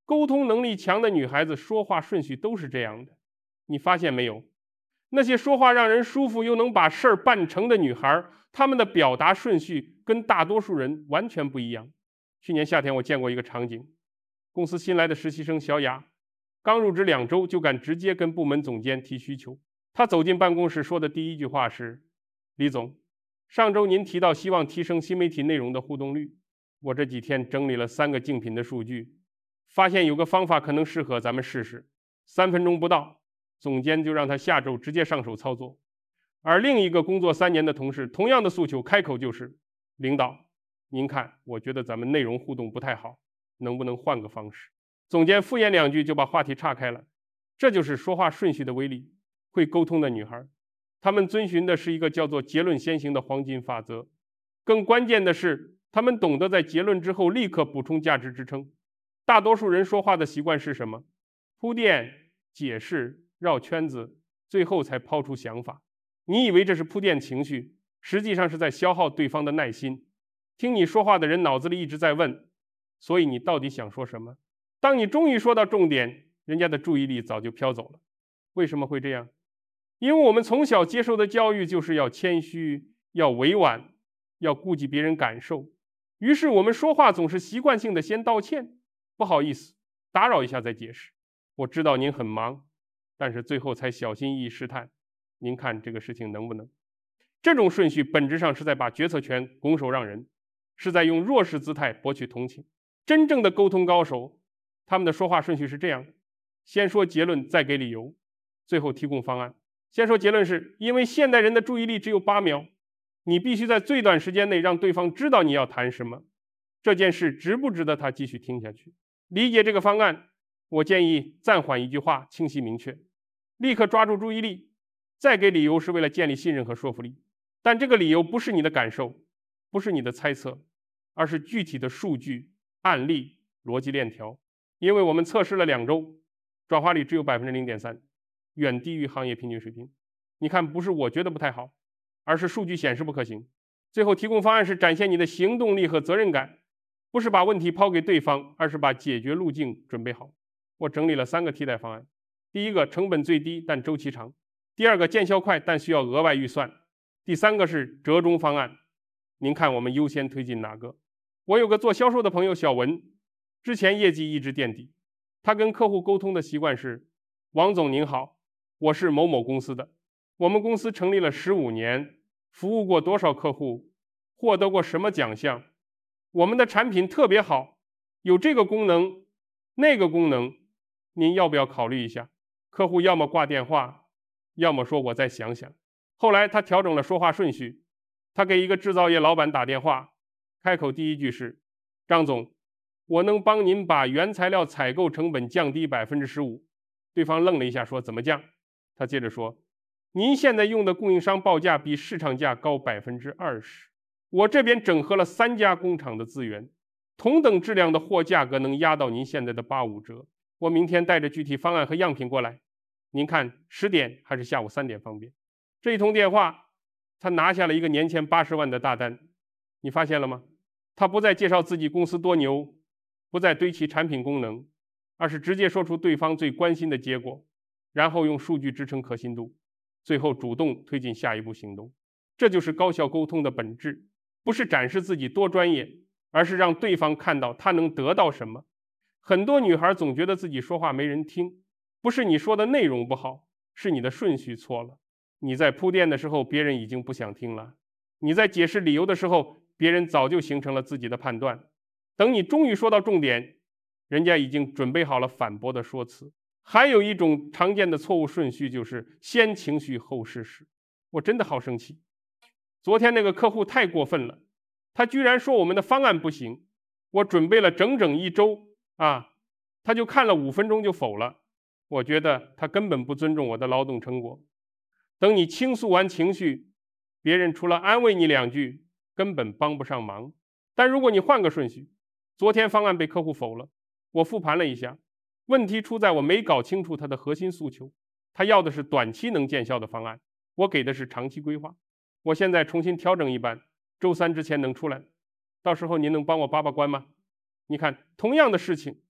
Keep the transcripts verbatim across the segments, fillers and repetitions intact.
沟通能力强的女孩子说话顺序都是这样的，你发现没有？那些说话让人舒服又能把事儿办成的女孩，她们的表达顺序跟大多数人完全不一样。去年夏天我见过一个场景，公司新来的实习生小雅，刚入职两周就敢直接跟部门总监提需求。她走进办公室说的第一句话是：李总，上周您提到希望提升新媒体内容的互动率，我这几天整理了三个竞品的数据，发现有个方法可能适合咱们试试。三分钟不到，总监就让他下周直接上手操作。而另一个工作三年的同事，同样的诉求，开口就是：领导，您看，我觉得咱们内容互动不太好，能不能换个方式？总监敷衍两句就把话题岔开了。这就是说话顺序的威力。会沟通的女孩，她们遵循的是一个叫做结论先行的黄金法则。更关键的是，她们懂得在结论之后立刻补充价值支撑。大多数人说话的习惯是什么？铺垫、解释、绕圈子，最后才抛出想法。你以为这是铺垫情绪，实际上是在消耗对方的耐心。听你说话的人脑子里一直在问，所以你到底想说什么？当你终于说到重点，人家的注意力早就飘走了。为什么会这样？因为我们从小接受的教育就是要谦虚，要委婉，要顾及别人感受。于是我们说话总是习惯性的先道歉，不好意思，打扰一下再解释。我知道您很忙，但是最后才小心翼翼试探，您看这个事情能不能？这种顺序本质上是在把决策权拱手让人，是在用弱势姿态博取同情。真正的沟通高手，他们的说话顺序是这样的：先说结论，再给理由，最后提供方案。先说结论是因为现代人的注意力只有八秒，你必须在最短时间内让对方知道你要谈什么，这件事值不值得他继续听下去。理解这个方案，我建议暂缓一句话，清晰明确，立刻抓住注意力，再给理由是为了建立信任和说服力。但这个理由不是你的感受，不是你的猜测，而是具体的数据、案例、逻辑链条。因为我们测试了两周，转化率只有 百分之零点三， 远低于行业平均水平。你看，不是我觉得不太好，而是数据显示不可行。最后提供方案是展现你的行动力和责任感，不是把问题抛给对方，而是把解决路径准备好。我整理了三个替代方案：第一个，成本最低但周期长；第二个，见效快但需要额外预算；第三个是折中方案。您看我们优先推进哪个？我有个做销售的朋友小文，之前业绩一直垫底，他跟客户沟通的习惯是：王总您好，我是某某公司的，我们公司成立了十五年，服务过多少客户，获得过什么奖项，我们的产品特别好，有这个功能那个功能，您要不要考虑一下？客户要么挂电话，要么说我再想想。后来他调整了说话顺序，他给一个制造业老板打电话，开口第一句是：张总，我能帮您把原材料采购成本降低 百分之十五。 对方愣了一下说：怎么降？他接着说：您现在用的供应商报价比市场价高 百分之二十， 我这边整合了三家工厂的资源，同等质量的货价格能压到您现在的八五折。我明天带着具体方案和样品过来，您看十点还是下午三点方便？这一通电话，他拿下了一个年前八十万的大单。你发现了吗？他不再介绍自己公司多牛，不再堆砌产品功能，而是直接说出对方最关心的结果，然后用数据支撑可信度，最后主动推进下一步行动。这就是高效沟通的本质，不是展示自己多专业，而是让对方看到他能得到什么。很多女孩总觉得自己说话没人听，不是你说的内容不好，是你的顺序错了。你在铺垫的时候，别人已经不想听了；你在解释理由的时候，别人早就形成了自己的判断。等你终于说到重点，人家已经准备好了反驳的说辞。还有一种常见的错误顺序就是先情绪后事实。我真的好生气，昨天那个客户太过分了，他居然说我们的方案不行，我准备了整整一周啊，他就看了五分钟就否了。我觉得他根本不尊重我的劳动成果。等你倾诉完情绪，别人除了安慰你两句，根本帮不上忙。但如果你换个顺序，昨天方案被客户否了，我复盘了一下，问题出在我没搞清楚他的核心诉求。他要的是短期能见效的方案，我给的是长期规划。我现在重新调整一版，周三之前能出来，到时候您能帮我把把关吗？你看，同样的事情，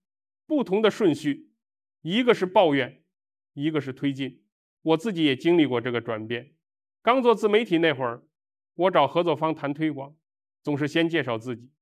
不同的顺序，一个是抱怨，一个是推进。我自己也经历过这个转变。刚做自媒体那会儿，我找合作方谈推广，总是先介绍自己，